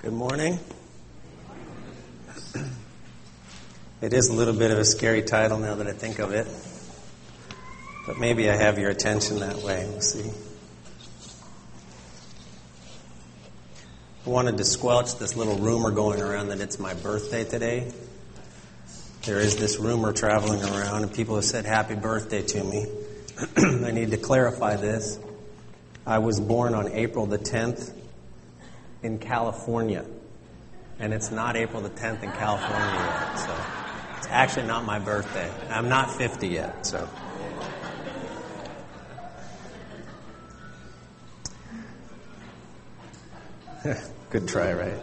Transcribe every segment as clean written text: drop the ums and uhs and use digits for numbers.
Good morning. It is a little bit of a scary title now that I think of it. But maybe I have your attention that way. We'll see. I wanted to squelch this little rumor going around that it's my birthday today. There is this rumor traveling around, and people have said happy birthday to me. I need to clarify this. I was born on April the 10th in California. And it's not April the 10th in California yet, so it's actually not my birthday. I'm not 50 yet, so. Good try, right?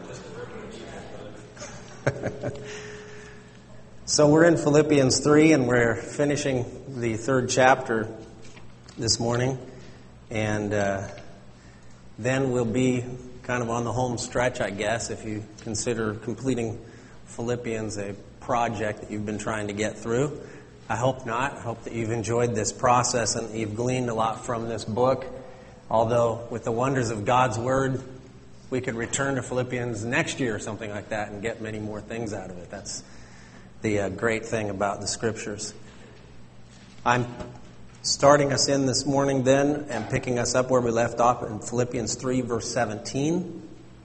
So we're in Philippians 3, and we're finishing the third chapter this morning. And then we'll be kind of on the home stretch, I guess, if you consider completing Philippians a project that you've been trying to get through. I hope not. I hope that you've enjoyed this process and you've gleaned a lot from this book. Although, with the wonders of God's Word, we could return to Philippians next year or something like that and get many more things out of it. That's the great thing about the Scriptures. I'm starting us in this morning then and picking us up where we left off in Philippians 3, verse 17.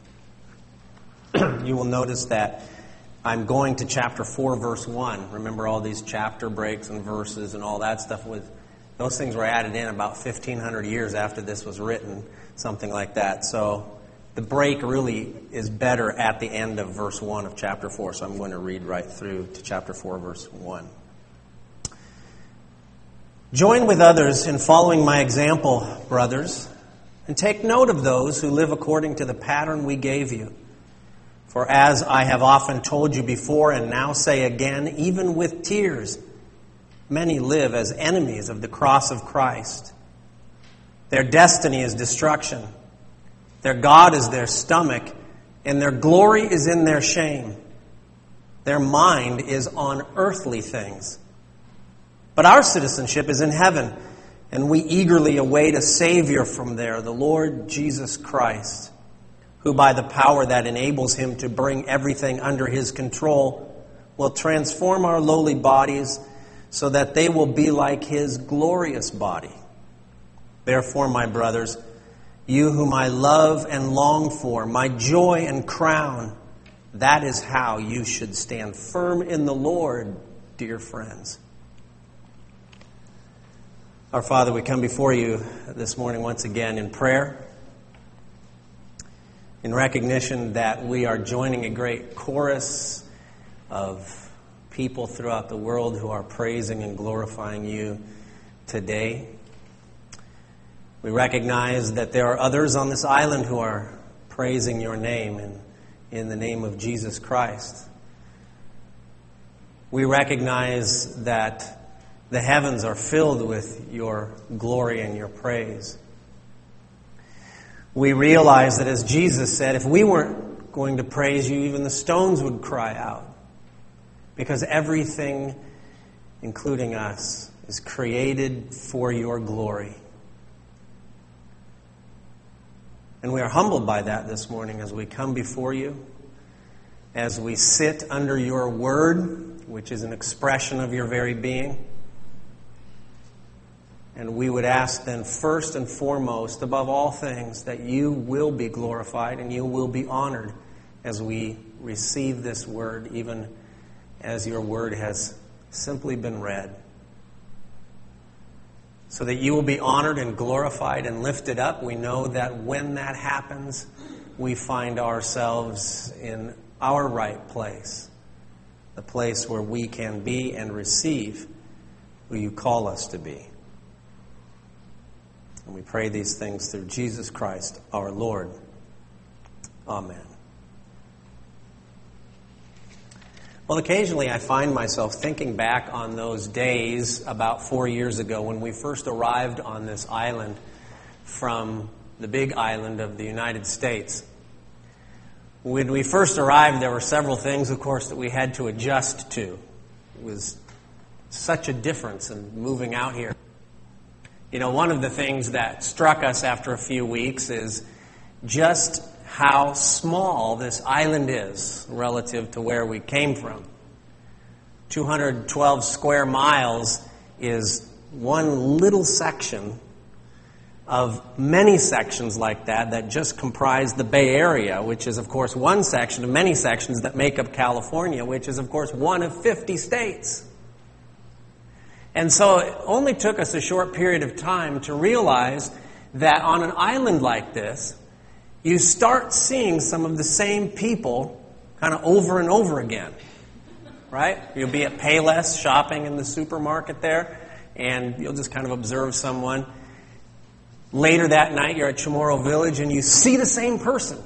You will notice that I'm going to chapter 4, verse 1. Remember all these chapter breaks and verses and all that stuff? Those things were added in about 1,500 years after this was written, something like that. So the break really is better at the end of verse 1 of chapter 4. So I'm going to read right through to chapter 4, verse 1. Join with others in following my example, brothers, and take note of those who live according to the pattern we gave you. For as I have often told you before and now say again, even with tears, many live as enemies of the cross of Christ. Their destiny is destruction. Their God is their stomach, and their glory is in their shame. Their mind is on earthly things. But our citizenship is in heaven, and we eagerly await a Savior from there, the Lord Jesus Christ, who by the power that enables Him to bring everything under His control will transform our lowly bodies so that they will be like His glorious body. Therefore, my brothers, you whom I love and long for, my joy and crown, that is how you should stand firm in the Lord, dear friends. Our Father, we come before you this morning once again in prayer, in recognition that we are joining a great chorus of people throughout the world who are praising and glorifying you today. We recognize that there are others on this island who are praising your name in the name of Jesus Christ. We recognize that the heavens are filled with your glory and your praise. We realize that, as Jesus said, if we weren't going to praise you, even the stones would cry out. Because everything, including us, is created for your glory. And we are humbled by that this morning as we come before you, as we sit under your word, which is an expression of your very being. And we would ask then, first and foremost, above all things, that you will be glorified and you will be honored as we receive this word, even as your word has simply been read. So that you will be honored and glorified and lifted up. We know that when that happens, we find ourselves in our right place, the place where we can be and receive who you call us to be. And we pray these things through Jesus Christ, our Lord. Amen. Well, occasionally I find myself thinking back on those days about 4 years ago when we first arrived on this island from the big island of the United States. When we first arrived, there were several things, of course, that we had to adjust to. It was such a difference in moving out here. You know, one of the things that struck us after a few weeks is just how small this island is relative to where we came from. 212 square miles is one little section of many sections like that just comprise the Bay Area, which is, of course, one section of many sections that make up California, which is, of course, one of 50 states. And so it only took us a short period of time to realize that on an island like this, you start seeing some of the same people kind of over and over again. Right? You'll be at Payless shopping in the supermarket there, and you'll just kind of observe someone. Later that night, you're at Chamorro Village, and you see the same person.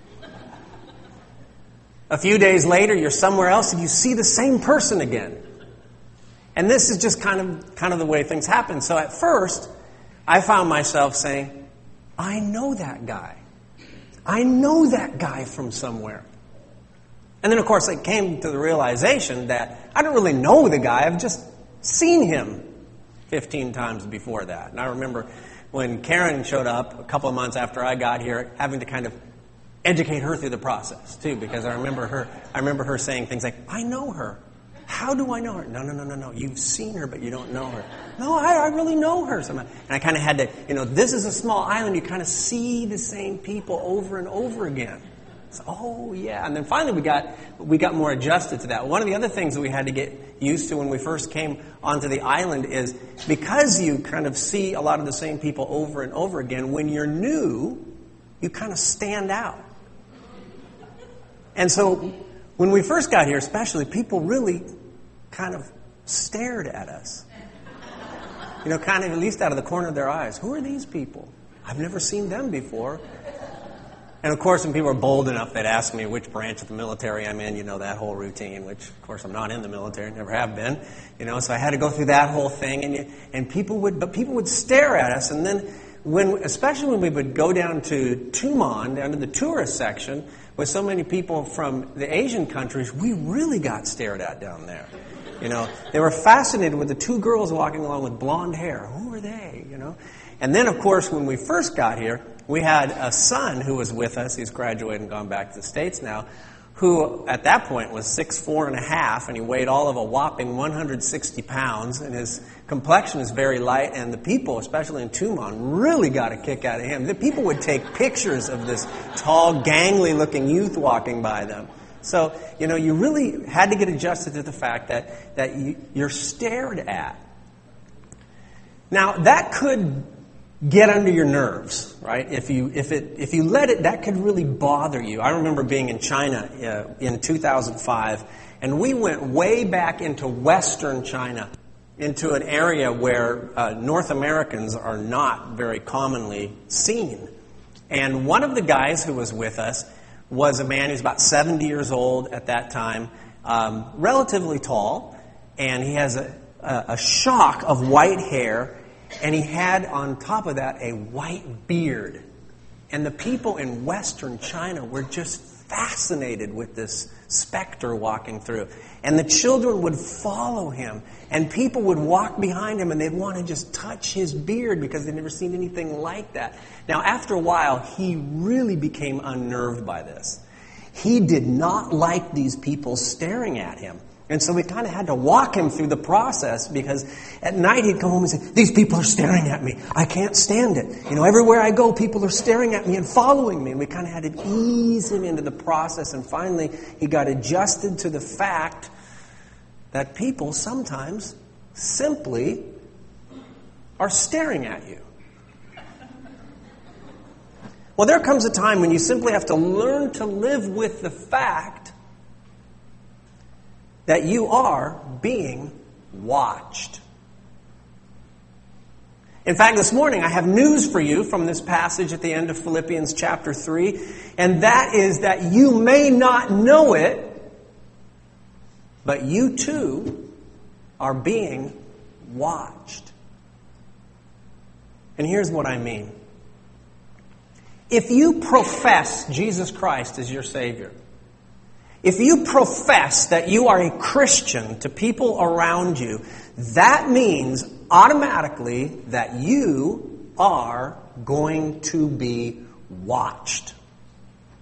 A few days later, you're somewhere else, and you see the same person again. And this is just kind of the way things happen. So at first, I found myself saying, I know that guy. I know that guy from somewhere. And then, of course, I came to the realization that I don't really know the guy. I've just seen him 15 times before that. And I remember when Karen showed up a couple of months after I got here, having to kind of educate her through the process, too, because I remember her saying things like, I know her. How do I know her? No. You've seen her, but you don't know her. No, I really know her. And I kind of had to, this is a small island. You kind of see the same people over and over again. So, oh, yeah. And then finally we got more adjusted to that. One of the other things that we had to get used to when we first came onto the island is because you kind of see a lot of the same people over and over again, when you're new, you kind of stand out. And so when we first got here especially, people really kind of stared at us. Kind of at least out of the corner of their eyes. Who are these people? I've never seen them before. And, of course, when people are bold enough, they'd ask me which branch of the military I'm in, that whole routine, which, of course, I'm not in the military, never have been, so I had to go through that whole thing. And people would stare at us. And then, especially when we would go down to Tumon, down to the tourist section, with so many people from the Asian countries, we really got stared at down there. They were fascinated with the two girls walking along with blonde hair. Who are they, And then, of course, when we first got here, we had a son who was with us. He's graduated and gone back to the States now, who at that point was 6'4.5", and he weighed all of a whopping 160 pounds, and his complexion is very light, and the people, especially in Tumon, really got a kick out of him. The people would take pictures of this tall, gangly-looking youth walking by them. So, you really had to get adjusted to the fact that you're stared at. Now, that could get under your nerves, right? If you let it, that could really bother you. I remember being in China in 2005, and we went way back into Western China, into an area where North Americans are not very commonly seen. And one of the guys who was with us was a man who's about 70 years old at that time, relatively tall, and he has a shock of white hair. And he had, on top of that, a white beard. And the people in Western China were just fascinated with this specter walking through. And the children would follow him. And people would walk behind him, and they'd want to just touch his beard because they'd never seen anything like that. Now, after a while, he really became unnerved by this. He did not like these people staring at him. And so we kind of had to walk him through the process because at night he'd come home and say, these people are staring at me. I can't stand it. Everywhere I go, people are staring at me and following me. And we kind of had to ease him into the process. And finally, he got adjusted to the fact that people sometimes simply are staring at you. Well, there comes a time when you simply have to learn to live with the fact that you are being watched. In fact, this morning I have news for you from this passage at the end of Philippians chapter 3, and that is that you may not know it, but you too are being watched. And here's what I mean. If you profess Jesus Christ as your Savior, if you profess that you are a Christian to people around you, that means automatically that you are going to be watched.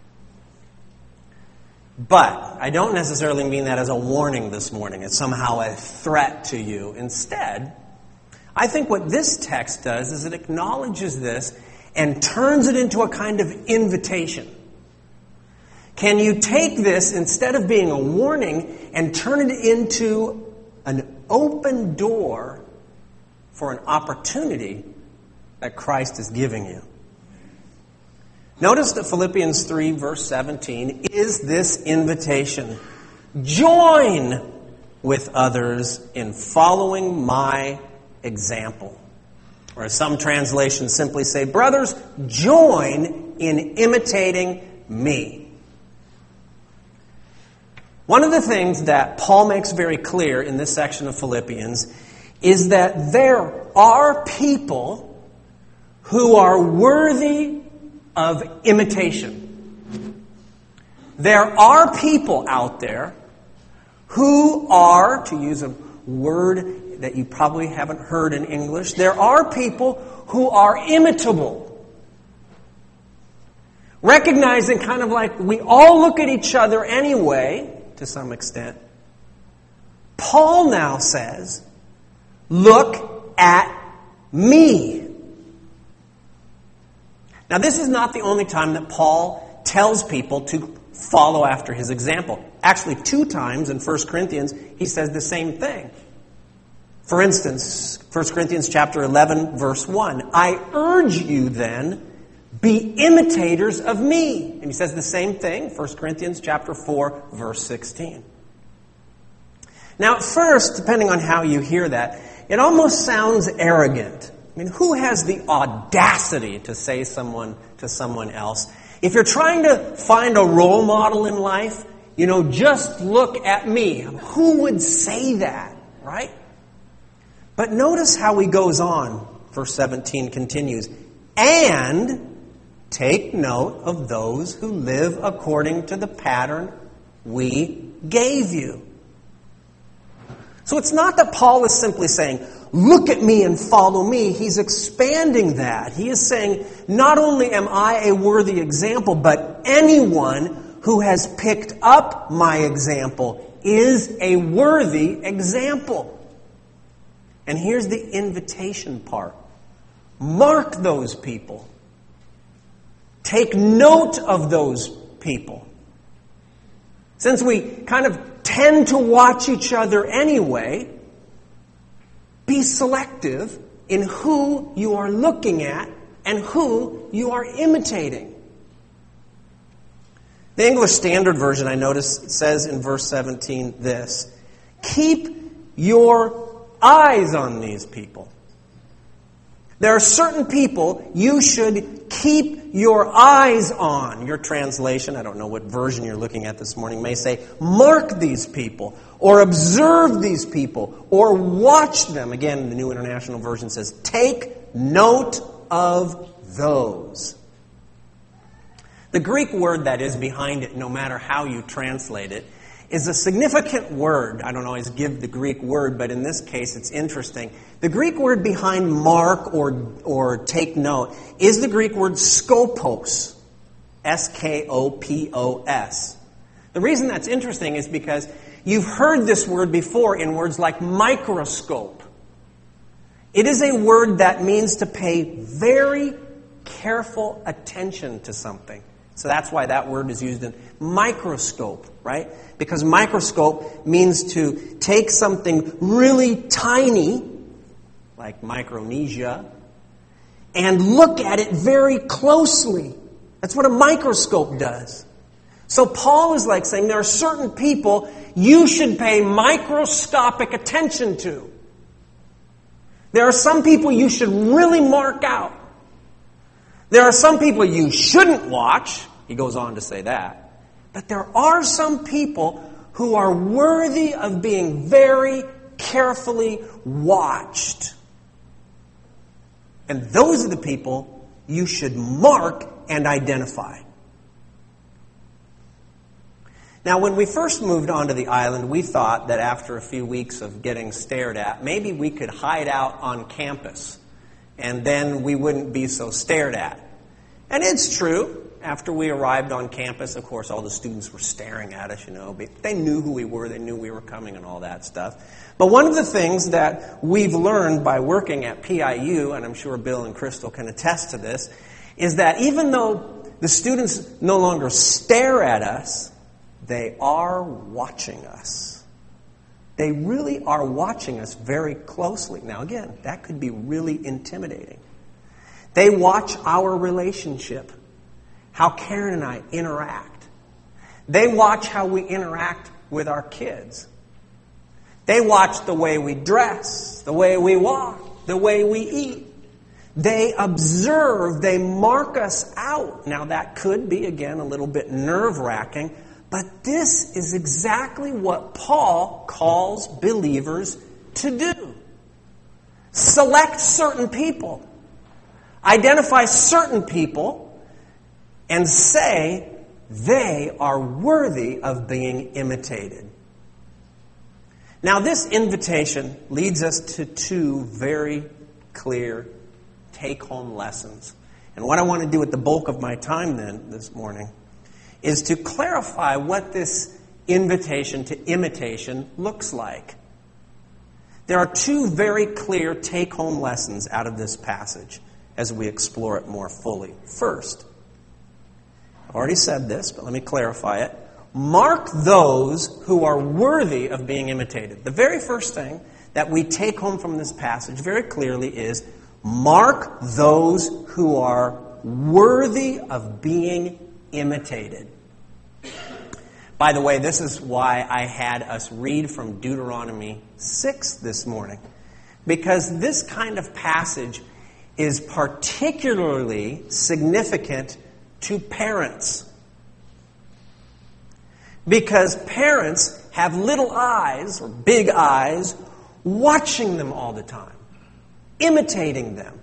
But I don't necessarily mean that as a warning this morning. It's somehow a threat to you. Instead, I think what this text does is it acknowledges this and turns it into a kind of invitation. Can you take this, instead of being a warning, and turn it into an open door for an opportunity that Christ is giving you? Notice that Philippians 3, verse 17, is this invitation. Join with others in following my example. Or as some translations simply say, brothers, join in imitating me. One of the things that Paul makes very clear in this section of Philippians is that there are people who are worthy of imitation. There are people out there who are, to use a word that you probably haven't heard in English, there are people who are imitable. Recognizing kind of like we all look at each other anyway, to some extent, Paul now says, look at me. Now, this is not the only time that Paul tells people to follow after his example. Actually, 2 times in 1 Corinthians, he says the same thing. For instance, 1 Corinthians chapter 11, verse 1, I urge you then, be imitators of me. And he says the same thing, 1 Corinthians chapter 4, verse 16. Now, at first, depending on how you hear that, it almost sounds arrogant. I mean, who has the audacity to say to someone else, if you're trying to find a role model in life, just look at me. Who would say that, right? But notice how he goes on. Verse 17 continues, and take note of those who live according to the pattern we gave you. So it's not that Paul is simply saying, look at me and follow me. He's expanding that. He is saying, not only am I a worthy example, but anyone who has picked up my example is a worthy example. And here's the invitation part. Mark those people. Take note of those people. Since we kind of tend to watch each other anyway, be selective in who you are looking at and who you are imitating. The English Standard Version, I notice, says in verse 17 this, keep your eyes on these people. There are certain people you should keep your eyes on. Your translation, I don't know what version you're looking at this morning, may say, mark these people, or observe these people, or watch them. Again, the New International Version says, take note of those. The Greek word that is behind it, no matter how you translate it, is a significant word. I don't always give the Greek word, but in this case it's interesting. The Greek word behind mark or take note is the Greek word skopos. S-K-O-P-O-S. The reason that's interesting is because you've heard this word before in words like microscope. It is a word that means to pay very careful attention to something. So that's why that word is used in microscope, right? Because microscope means to take something really tiny, like Micronesia, and look at it very closely. That's what a microscope does. So Paul is like saying there are certain people you should pay microscopic attention to. There are some people you should really mark out. There are some people you shouldn't watch. He goes on to say that. But there are some people who are worthy of being very carefully watched. And those are the people you should mark and identify. Now, when we first moved onto the island, we thought that after a few weeks of getting stared at, maybe we could hide out on campus, and then we wouldn't be so stared at. And it's true. after we arrived on campus, of course, all the students were staring at us, They knew who we were. They knew we were coming and all that stuff. But one of the things that we've learned by working at PIU, and I'm sure Bill and Crystal can attest to this, is that even though the students no longer stare at us, they are watching us. They really are watching us very closely. Now, again, that could be really intimidating. They watch our relationship, how Karen and I interact. They watch how we interact with our kids. They watch the way we dress, the way we walk, the way we eat. They observe, they mark us out. Now, that could be, again, a little bit nerve-wracking, but this is exactly what Paul calls believers to do. Select certain people. Identify certain people and say they are worthy of being imitated. Now, this invitation leads us to two very clear take-home lessons. And what I want to do with the bulk of my time then this morning is to clarify what this invitation to imitation looks like. There are two very clear take-home lessons out of this passage as we explore it more fully. First, I've already said this, but let me clarify it. Mark those who are worthy of being imitated. The very first thing that we take home from this passage very clearly is mark those who are worthy of being imitated. By the way, this is why I had us read from Deuteronomy 6 this morning. Because this kind of passage is particularly significant to parents. Because parents have little eyes, or big eyes, watching them all the time, imitating them.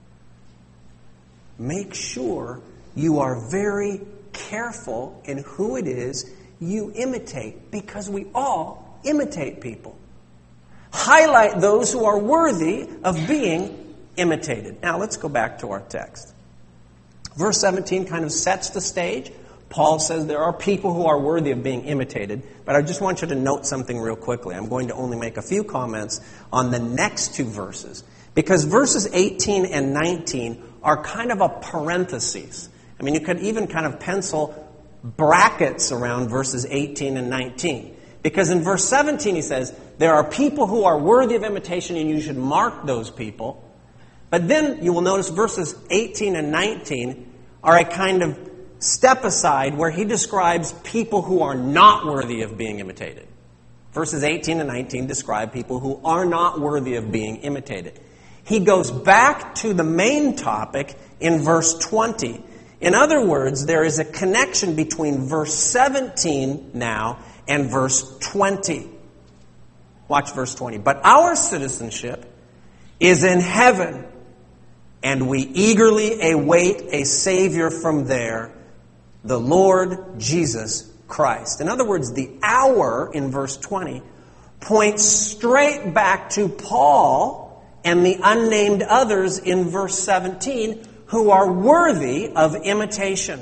Make sure you are very careful in who it is you imitate, because we all imitate people. Highlight those who are worthy of being imitated. Now, let's go back to our text. Verse 17 kind of sets the stage. Paul says there are people who are worthy of being imitated, but I just want you to note something real quickly. I'm going to only make a few comments on the next two verses, because verses 18 and 19 are kind of a parenthesis. I mean, you could even kind of pencil brackets around verses 18 and 19. Because in verse 17 he says, there are people who are worthy of imitation and you should mark those people. But then you will notice verses 18 and 19 are a kind of step aside where he describes people who are not worthy of being imitated. Verses 18 and 19 describe people who are not worthy of being imitated. He goes back to the main topic in verse 20. In other words, there is a connection between verse 17 now and verse 20. Watch verse 20. But our citizenship is in heaven, and we eagerly await a Savior from there, the Lord Jesus Christ. In other words, the our in verse 20 points straight back to Paul and the unnamed others in verse 17 who are worthy of imitation.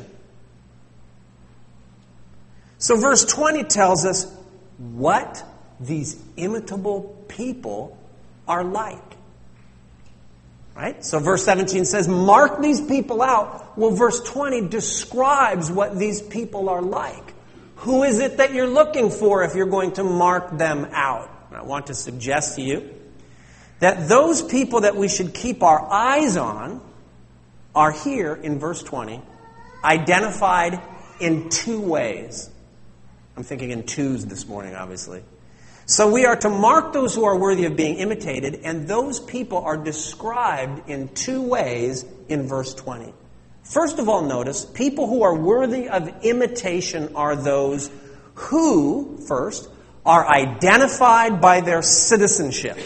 So verse 20 tells us what these imitable people are like. Right? So verse 17 says, mark these people out. Well, verse 20 describes what these people are like. Who is it that you're looking for if you're going to mark them out? I want to suggest to you that those people that we should keep our eyes on are here in verse 20, identified in two ways. I'm thinking in twos this morning, obviously. So we are to mark those who are worthy of being imitated, and those people are described in two ways in verse 20. First of all, notice, people who are worthy of imitation are those who, first, are identified by their citizenship.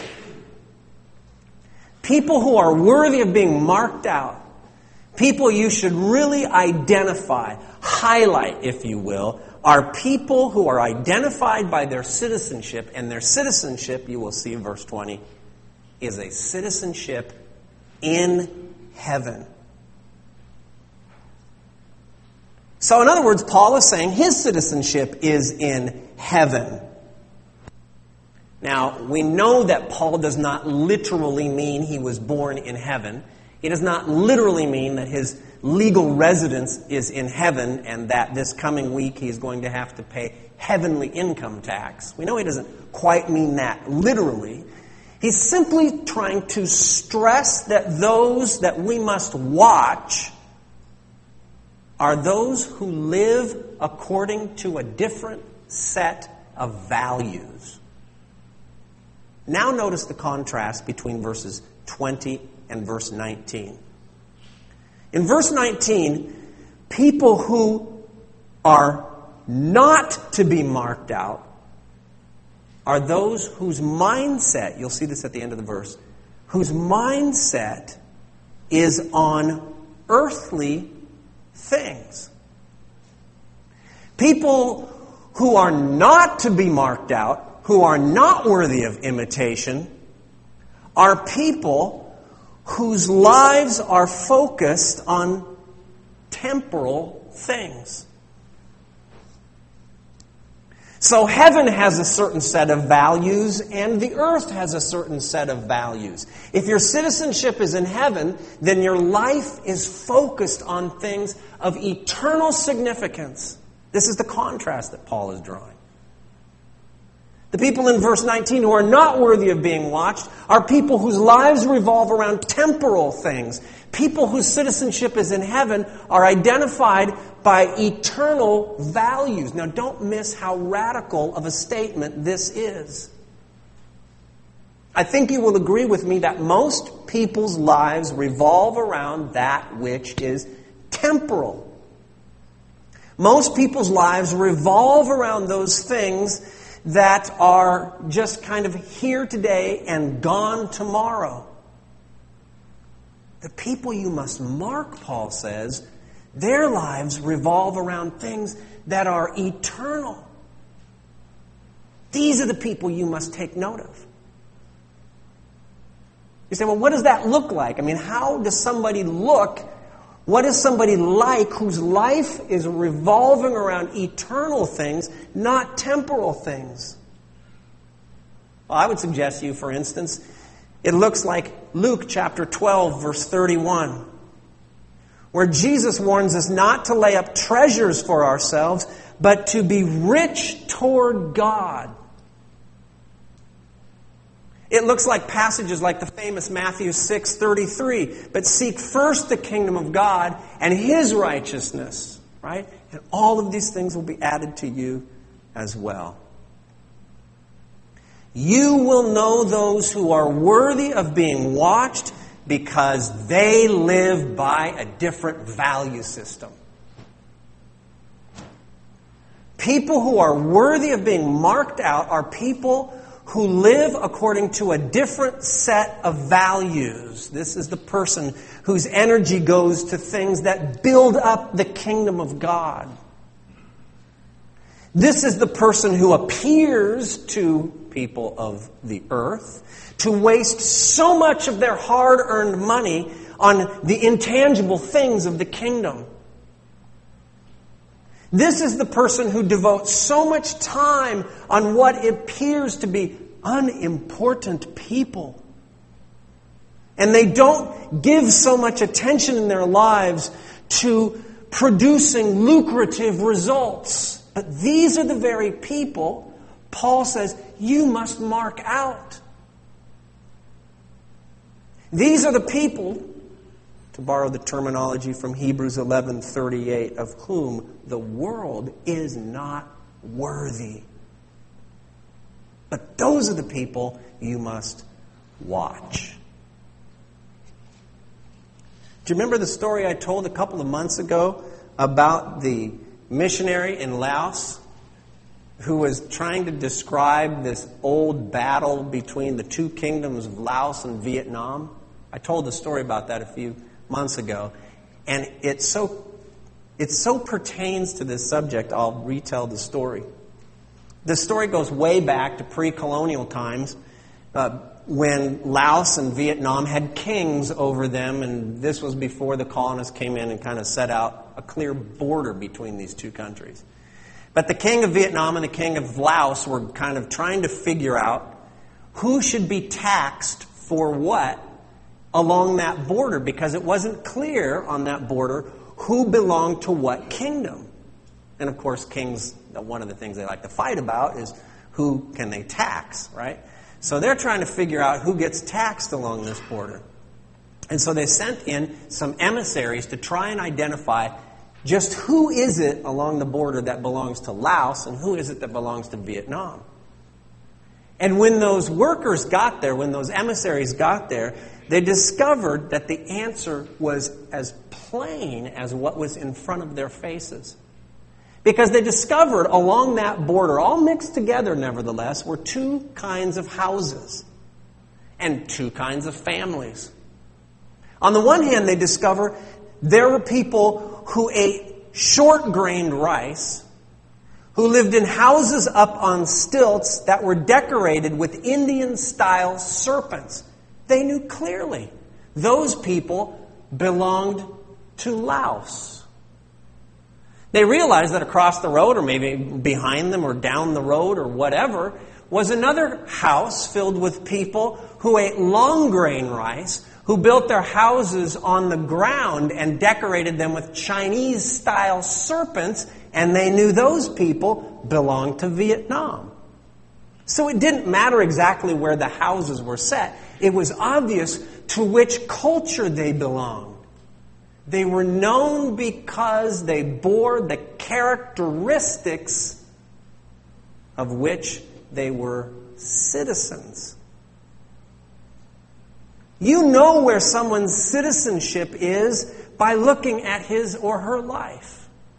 People who are worthy of being marked out. People you should really identify, highlight, if you will, are people who are identified by their citizenship, and their citizenship, you will see in verse 20, is a citizenship in heaven. So in other words, Paul is saying his citizenship is in heaven. Now, we know that Paul does not literally mean he was born in heaven. He does not literally mean that his legal residence is in heaven and that this coming week he is going to have to pay heavenly income tax. We know he doesn't quite mean that literally. He's simply trying to stress that those that we must watch are those who live according to a different set of values. Now notice the contrast between verses 20 and verse 19. In verse 19, people who are not to be marked out are those whose mindset, you'll see this at the end of the verse, whose mindset is on earthly things. People who are not to be marked out, who are not worthy of imitation, are people whose lives are focused on temporal things. So heaven has a certain set of values, and the earth has a certain set of values. If your citizenship is in heaven, then your life is focused on things of eternal significance. This is the contrast that Paul is drawing. The people in verse 19 who are not worthy of being watched are people whose lives revolve around temporal things. People whose citizenship is in heaven are identified by eternal values. Now, don't miss how radical of a statement this is. I think you will agree with me that most people's lives revolve around that which is temporal. Most people's lives revolve around those things that are just kind of here today and gone tomorrow. The people you must mark, Paul says, their lives revolve around things that are eternal. These are the people you must take note of. You say, well, what does that look like? I mean, how does somebody look? What is somebody like whose life is revolving around eternal things, not temporal things? Well, I would suggest to you, for instance, it looks like Luke chapter 12, verse 31, where Jesus warns us not to lay up treasures for ourselves, but to be rich toward God. It looks like passages like the famous Matthew 6:33, but seek first the kingdom of God and His righteousness, right? And all of these things will be added to you as well. You will know those who are worthy of being watched because they live by a different value system. People who are worthy of being marked out are people who live according to a different set of values. This is the person whose energy goes to things that build up the kingdom of God. This is the person who appears to people of the earth to waste so much of their hard-earned money on the intangible things of the kingdom. This is the person who devotes so much time on what appears to be unimportant people. And they don't give so much attention in their lives to producing lucrative results. But these are the very people, Paul says, you must mark out. These are the people, to borrow the terminology from Hebrews 11:38, of whom the world is not worthy. But those are the people you must watch. Do you remember the story I told a couple of months ago about the missionary in Laos who was trying to describe this old battle between the two kingdoms of Laos and Vietnam? I told the story about that a few months ago, and it so pertains to this subject, I'll retell the story. The story goes way back to pre-colonial times when Laos and Vietnam had kings over them, and this was before the colonists came in and kind of set out a clear border between these two countries. But the king of Vietnam and the king of Laos were kind of trying to figure out who should be taxed for what along that border, because it wasn't clear on that border who belonged to what kingdom. And of course, kings, one of the things they like to fight about is who can they tax, right? So they're trying to figure out who gets taxed along this border. And so they sent in some emissaries to try and identify just who is it along the border that belongs to Laos and who is it that belongs to Vietnam. And when those workers got there, when those emissaries got there, they discovered that the answer was as plain as what was in front of their faces. Because they discovered along that border, all mixed together nevertheless, were two kinds of houses and two kinds of families. On the one hand, they discover there were people who ate short-grained rice, who lived in houses up on stilts that were decorated with Indian-style serpents. They knew clearly those people belonged to Laos. They realized that across the road, or maybe behind them or down the road or whatever, was another house filled with people who ate long-grain rice, who built their houses on the ground and decorated them with Chinese-style serpents, and they knew those people belonged to Vietnam. So it didn't matter exactly where the houses were set. It was obvious to which culture they belonged. They were known because they bore the characteristics of which they were citizens. You know where someone's citizenship is by looking at his or her life.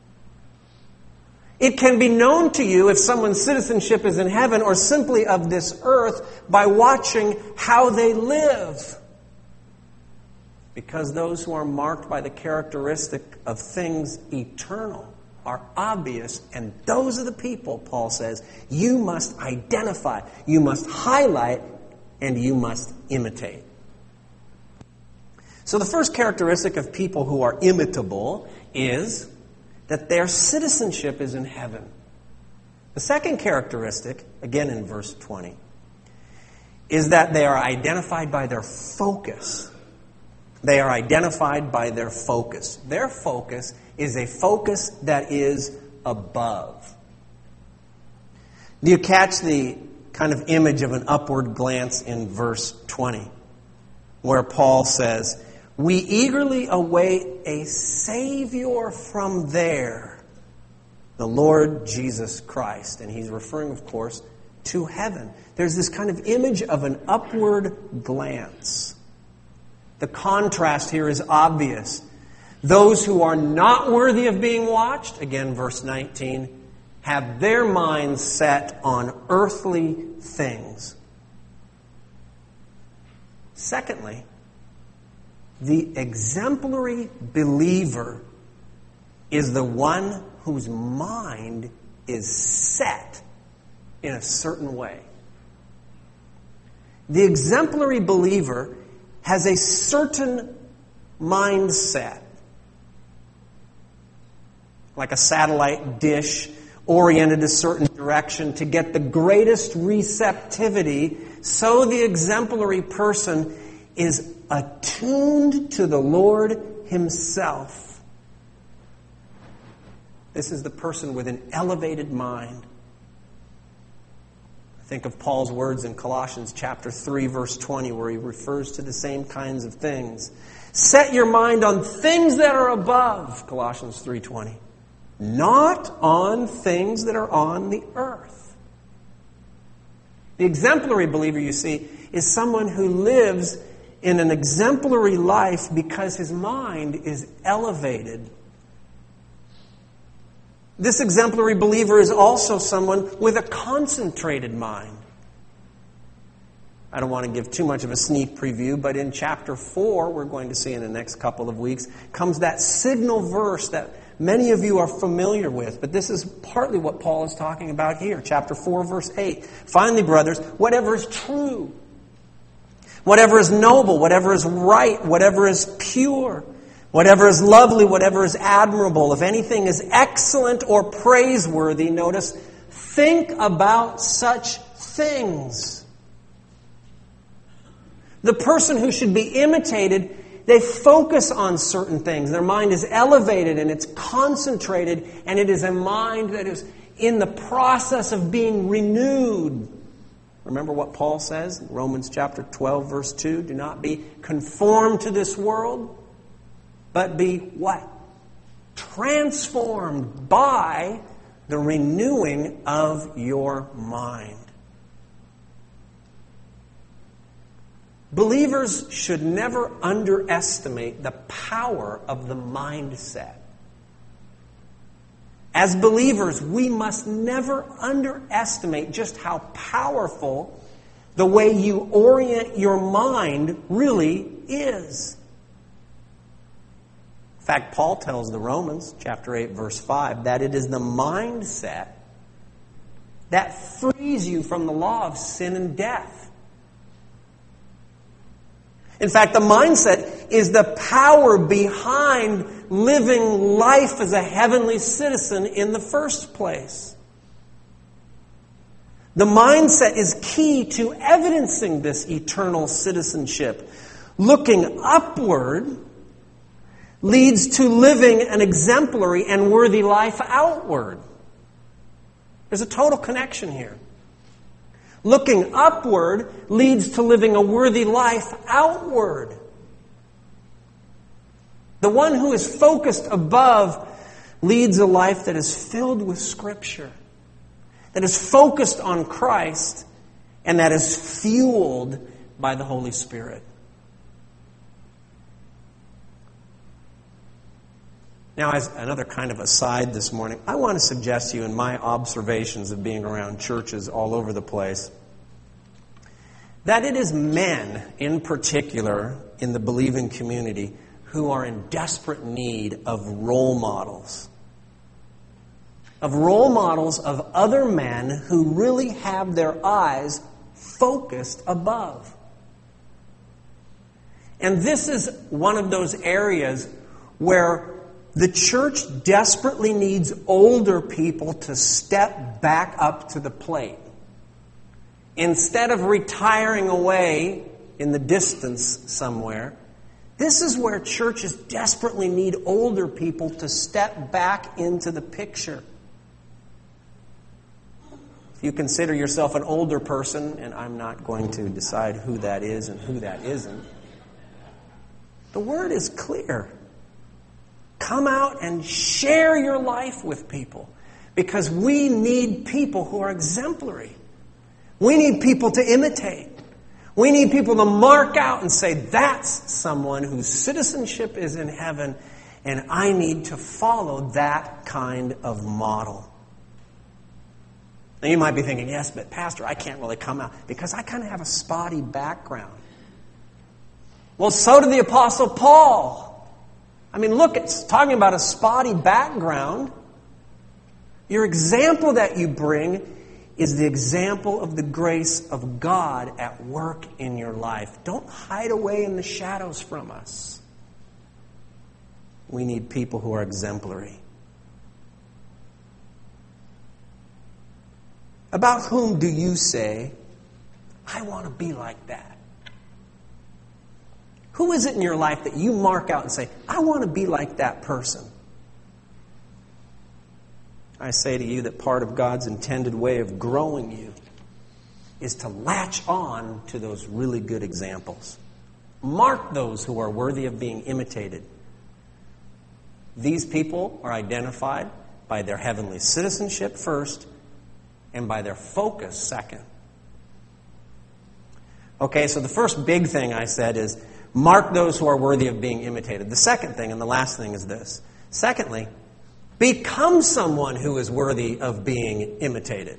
It can be known to you if someone's citizenship is in heaven or simply of this earth by watching how they live. Because those who are marked by the characteristic of things eternal are obvious, and those are the people, Paul says, you must identify, you must highlight, and you must imitate. So the first characteristic of people who are imitable is that their citizenship is in heaven. The second characteristic, again in verse 20, is that they are identified by their focus. They are identified by their focus. Their focus is a focus that is above. Do you catch the kind of image of an upward glance in verse 20, where Paul says, "We eagerly await a Savior from there, the Lord Jesus Christ." And he's referring, of course, to heaven. There's this kind of image of an upward glance. The contrast here is obvious. Those who are not worthy of being watched, again, verse 19, have their minds set on earthly things. Secondly, the exemplary believer is the one whose mind is set in a certain way. The exemplary believer has a certain mindset, like a satellite dish oriented a certain direction to get the greatest receptivity. So the exemplary person is attuned to the Lord Himself. This is the person with an elevated mind. Think of Paul's words in Colossians chapter 3, verse 20, where he refers to the same kinds of things. Set your mind on things that are above, Colossians 3:20, not on things that are on the earth. The exemplary believer, you see, is someone who lives in an exemplary life because his mind is elevated. This exemplary believer is also someone with a concentrated mind. I don't want to give too much of a sneak preview, but in chapter 4, we're going to see in the next couple of weeks, comes that signal verse that many of you are familiar with. But this is partly what Paul is talking about here. Chapter 4, verse 8. Finally, brothers, whatever is true, whatever is noble, whatever is right, whatever is pure, Whatever is lovely, whatever is admirable, if anything is excellent or praiseworthy, notice, think about such things. The person who should be imitated, they focus on certain things. Their mind is elevated and it's concentrated, and it is a mind that is in the process of being renewed. Remember what Paul says in Romans chapter 12, verse 2? Do not be conformed to this world, but be what? Transformed by the renewing of your mind. Believers should never underestimate the power of the mindset. As believers, we must never underestimate just how powerful the way you orient your mind really is. In fact, Paul tells the Romans, chapter 8, verse 5, that it is the mindset that frees you from the law of sin and death. In fact, the mindset is the power behind living life as a heavenly citizen in the first place. The mindset is key to evidencing this eternal citizenship. Looking upward leads to living an exemplary and worthy life outward. There's a total connection here. Looking upward leads to living a worthy life outward. The one who is focused above leads a life that is filled with Scripture, that is focused on Christ, and that is fueled by the Holy Spirit. Now, as another kind of aside this morning, I want to suggest to you in my observations of being around churches all over the place that it is men in particular in the believing community who are in desperate need of role models. Of role models of other men who really have their eyes focused above. And this is one of those areas where the church desperately needs older people to step back up to the plate. Instead of retiring away in the distance somewhere, this is where churches desperately need older people to step back into the picture. If you consider yourself an older person, and I'm not going to decide who that is and who that isn't, the word is clear. Come out and share your life with people, because we need people who are exemplary. We need people to imitate. We need people to mark out and say, that's someone whose citizenship is in heaven, and I need to follow that kind of model. Now you might be thinking, yes, but Pastor, I can't really come out because I kind of have a spotty background. Well, so did the Apostle Paul. I mean, look, it's talking about a spotty background. Your example that you bring is the example of the grace of God at work in your life. Don't hide away in the shadows from us. We need people who are exemplary. About whom do you say, I want to be like that? Who is it in your life that you mark out and say, I want to be like that person? I say to you that part of God's intended way of growing you is to latch on to those really good examples. Mark those who are worthy of being imitated. These people are identified by their heavenly citizenship first and by their focus second. Okay, so the first big thing I said is mark those who are worthy of being imitated. The second thing and the last thing is this. Secondly, become someone who is worthy of being imitated.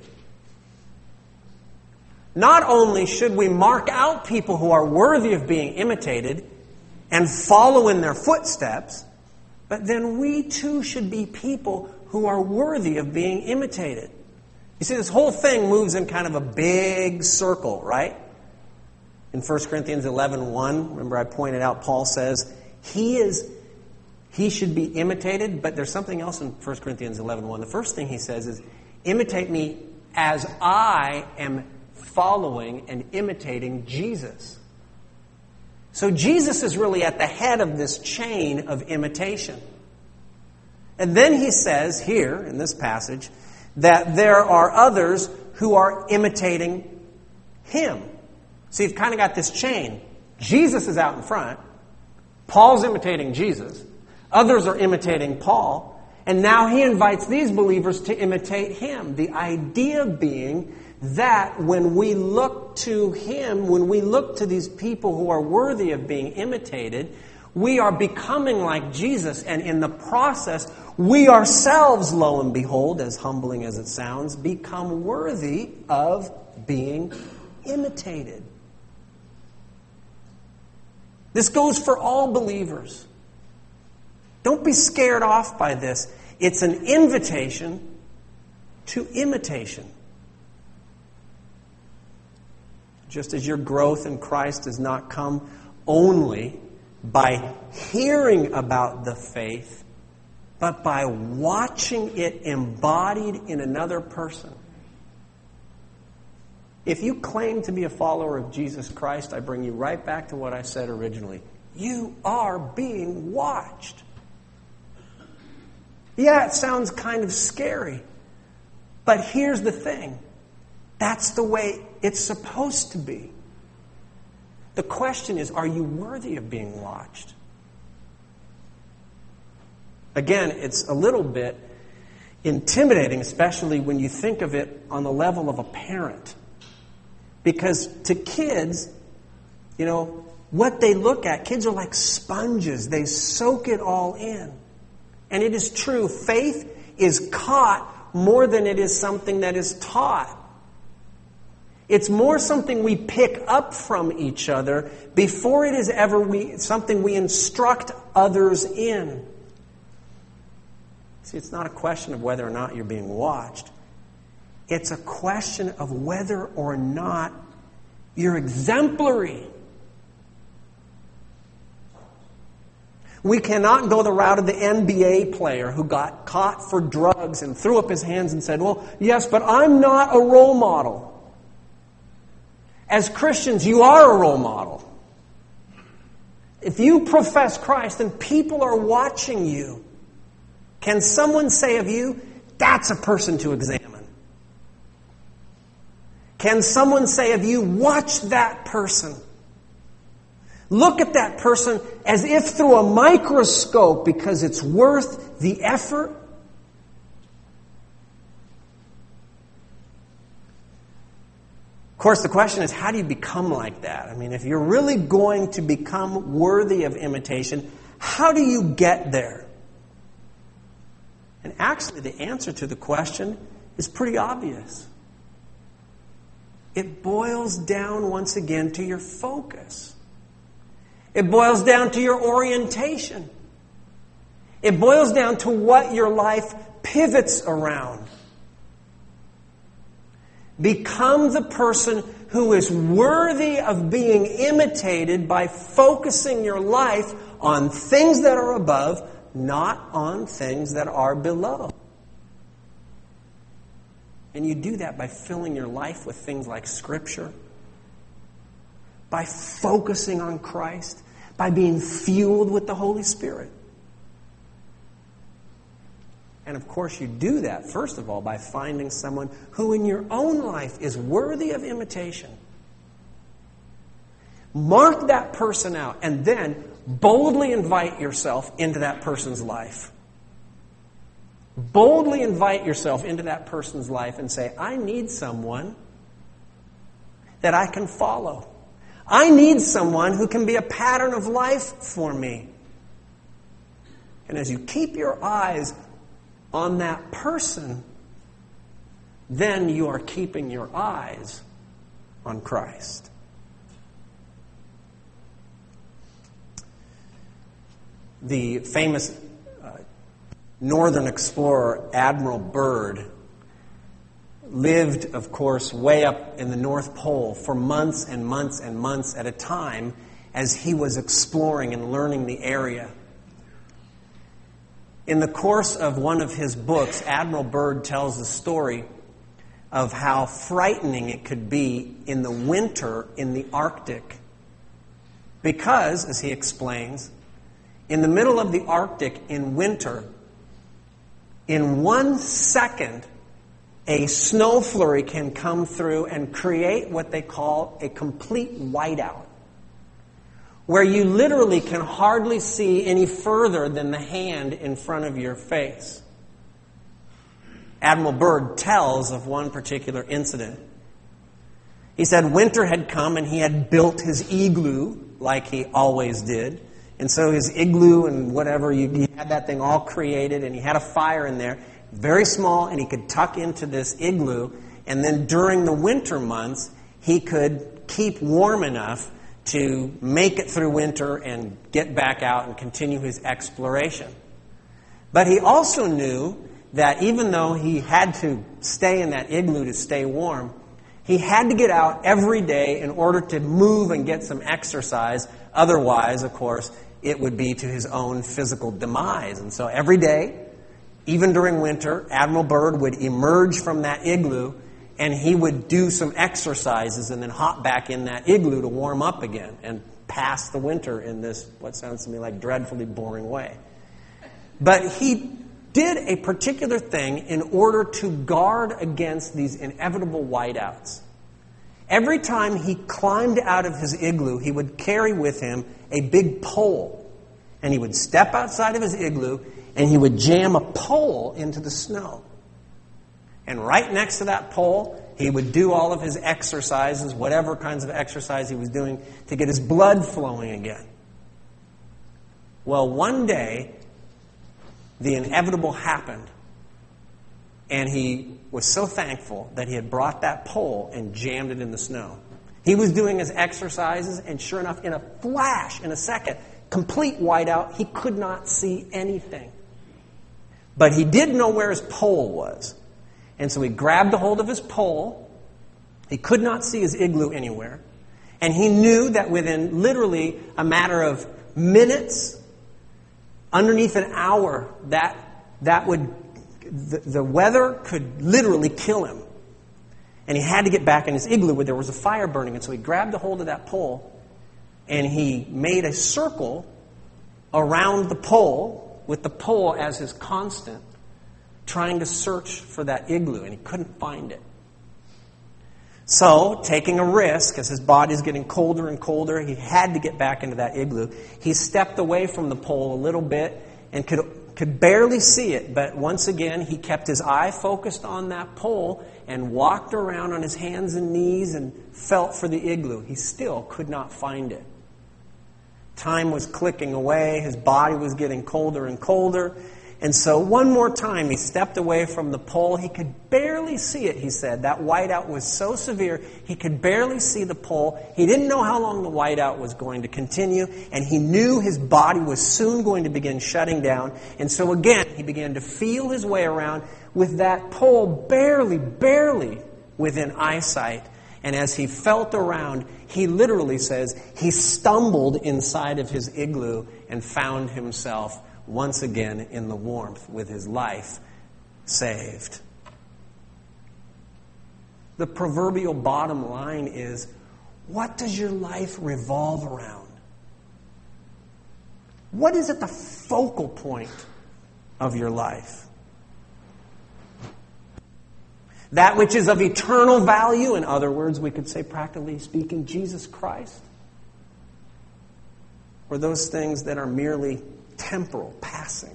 Not only should we mark out people who are worthy of being imitated and follow in their footsteps, but then we too should be people who are worthy of being imitated. You see, this whole thing moves in kind of a big circle, right? In 1 Corinthians 11:1, remember I pointed out, Paul says, he is he should be imitated, but there's something else in 1 Corinthians 11:1. The first thing he says is, imitate me as I am following and imitating Jesus. So Jesus is really at the head of this chain of imitation. And then he says here in this passage that there are others who are imitating him. So you've kind of got this chain. Jesus is out in front. Paul's imitating Jesus. Others are imitating Paul. And now he invites these believers to imitate him. The idea being that when we look to him, when we look to these people who are worthy of being imitated, we are becoming like Jesus. And in the process, we ourselves, lo and behold, as humbling as it sounds, become worthy of being imitated. This goes for all believers. Don't be scared off by this. It's an invitation to imitation. Just as your growth in Christ does not come only by hearing about the faith, but by watching it embodied in another person. If you claim to be a follower of Jesus Christ, I bring you right back to what I said originally. You are being watched. Yeah, it sounds kind of scary. But here's the thing. That's the way it's supposed to be. The question is, are you worthy of being watched? Again, it's a little bit intimidating, especially when you think of it on the level of a parent. Because to kids, what they look at, kids are like sponges. They soak it all in. And it is true, faith is caught more than it is something that is taught. It's more something we pick up from each other before it is ever something we instruct others in. See, it's not a question of whether or not you're being watched. It's a question of whether or not you're exemplary. We cannot go the route of the NBA player who got caught for drugs and threw up his hands and said, well, yes, but I'm not a role model. As Christians, you are a role model. If you profess Christ and people are watching you, can someone say of you, that's a person to examine? Can someone say of you, watch that person? Look at that person as if through a microscope because it's worth the effort? Of course, the question is, how do you become like that? I mean, if you're really going to become worthy of imitation, how do you get there? And actually, the answer to the question is pretty obvious. It boils down once again to your focus. It boils down to your orientation. It boils down to what your life pivots around. Become the person who is worthy of being imitated by focusing your life on things that are above, not on things that are below. And you do that by filling your life with things like Scripture, by focusing on Christ, by being fueled with the Holy Spirit. And of course you do that, first of all, by finding someone who in your own life is worthy of imitation. Mark that person out and then boldly invite yourself into that person's life. Boldly invite yourself into that person's life and say, I need someone that I can follow. I need someone who can be a pattern of life for me. And as you keep your eyes on that person, then you are keeping your eyes on Christ. The famous northern explorer Admiral Byrd lived, of course, way up in the North Pole for months and months and months at a time as he was exploring and learning the area. In the course of one of his books, Admiral Byrd tells the story of how frightening it could be in the winter in the Arctic. Because, as he explains, in the middle of the Arctic in winter, in 1 second, a snow flurry can come through and create what they call a complete whiteout, where you literally can hardly see any further than the hand in front of your face. Admiral Byrd tells of one particular incident. He said winter had come and he had built his igloo like he always did. And so his igloo and whatever, he had that thing all created, and he had a fire in there, very small, and he could tuck into this igloo. And then during the winter months, he could keep warm enough to make it through winter and get back out and continue his exploration. But he also knew that even though he had to stay in that igloo to stay warm, he had to get out every day in order to move and get some exercise. Otherwise, of course, it would be to his own physical demise. And so every day, even during winter, Admiral Byrd would emerge from that igloo and he would do some exercises and then hop back in that igloo to warm up again and pass the winter in this, what sounds to me like, dreadfully boring way. But he did a particular thing in order to guard against these inevitable whiteouts. Every time he climbed out of his igloo, he would carry with him a big pole. And he would step outside of his igloo and he would jam a pole into the snow. And right next to that pole, he would do all of his exercises, whatever kinds of exercise he was doing, to get his blood flowing again. Well, one day, the inevitable happened. And he was so thankful that he had brought that pole and jammed it in the snow. He was doing his exercises, and sure enough, in a flash, in a second, complete whiteout, he could not see anything. But he did know where his pole was. And so he grabbed a hold of his pole. He could not see his igloo anywhere. And he knew that within literally a matter of minutes, underneath an hour, that would the weather could literally kill him. And he had to get back in his igloo where there was a fire burning. And so he grabbed a hold of that pole and he made a circle around the pole with the pole as his constant, trying to search for that igloo, and he couldn't find it. So, taking a risk, as his body's getting colder and colder, he had to get back into that igloo. He stepped away from the pole a little bit and could barely see it, but once again, he kept his eye focused on that pole and walked around on his hands and knees and felt for the igloo. He still could not find it. Time was clicking away. His body was getting colder and colder. And so one more time, he stepped away from the pole. He could barely see it, he said. That whiteout was so severe, he could barely see the pole. He didn't know how long the whiteout was going to continue, and he knew his body was soon going to begin shutting down. And so again, he began to feel his way around with that pole barely within eyesight. And as he felt around, he literally says he stumbled inside of his igloo and found himself once again in the warmth with his life saved. The proverbial bottom line is, what does your life revolve around? What is at the focal point of your life? That which is of eternal value, in other words, we could say practically speaking, Jesus Christ? Or those things that are merely temporal, passing?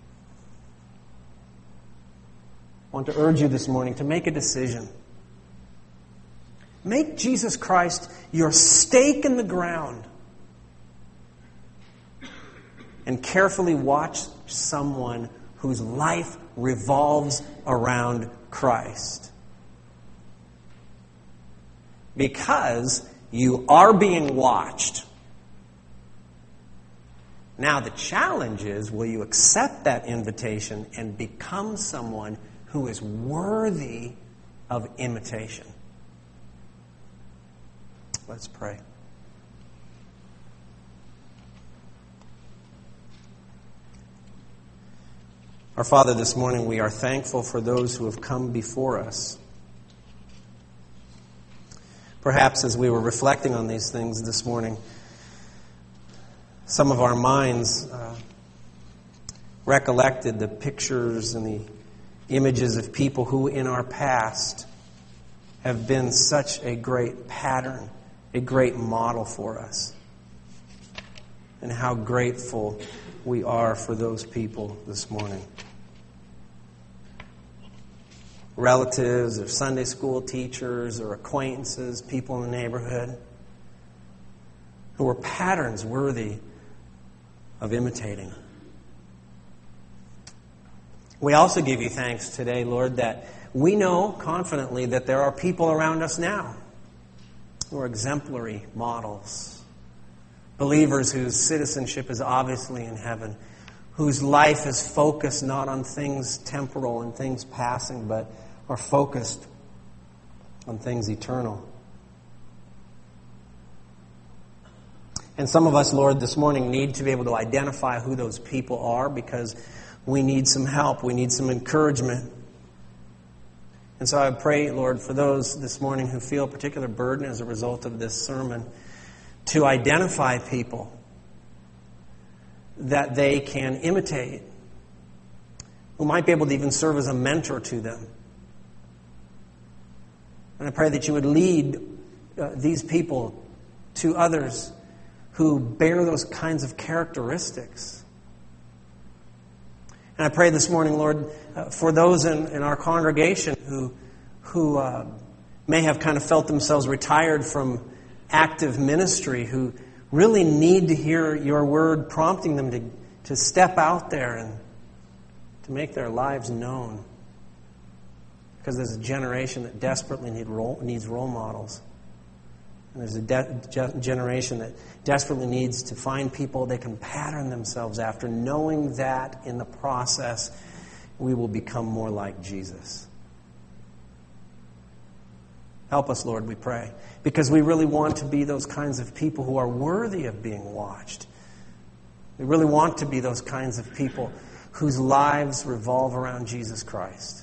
I want to urge you this morning to make a decision. Make Jesus Christ your stake in the ground and carefully watch someone whose life revolves around Christ. Because you are being watched. Now the challenge is, will you accept that invitation and become someone who is worthy of imitation? Let's pray. Our Father, this morning we are thankful for those who have come before us. Perhaps as we were reflecting on these things this morning, some of our minds recollected the pictures and the images of people who in our past have been such a great pattern, a great model for us. And how grateful we are for those people this morning. Relatives or Sunday school teachers or acquaintances, people in the neighborhood, who were patterns worthy of imitating. We also give you thanks today, Lord, that we know confidently that there are people around us now who are exemplary models. Believers whose citizenship is obviously in heaven, whose life is focused not on things temporal and things passing, but are focused on things eternal. And some of us, Lord, this morning need to be able to identify who those people are because we need some help. We need some encouragement. And so I pray, Lord, for those this morning who feel a particular burden as a result of this sermon, to identify people that they can imitate, who might be able to even serve as a mentor to them. And I pray that you would lead these people to others who bear those kinds of characteristics. And I pray this morning, Lord, for those in our congregation who may have kind of felt themselves retired from active ministry, who really need to hear your word prompting them to step out there and to make their lives known. Because there's a generation that desperately needs role models. And there's a generation that desperately needs to find people they can pattern themselves after, knowing that in the process we will become more like Jesus. Help us, Lord, we pray. Because we really want to be those kinds of people who are worthy of being watched. We really want to be those kinds of people whose lives revolve around Jesus Christ.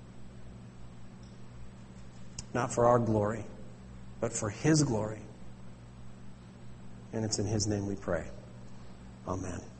Not for our glory, but for His glory. And it's in His name we pray. Amen.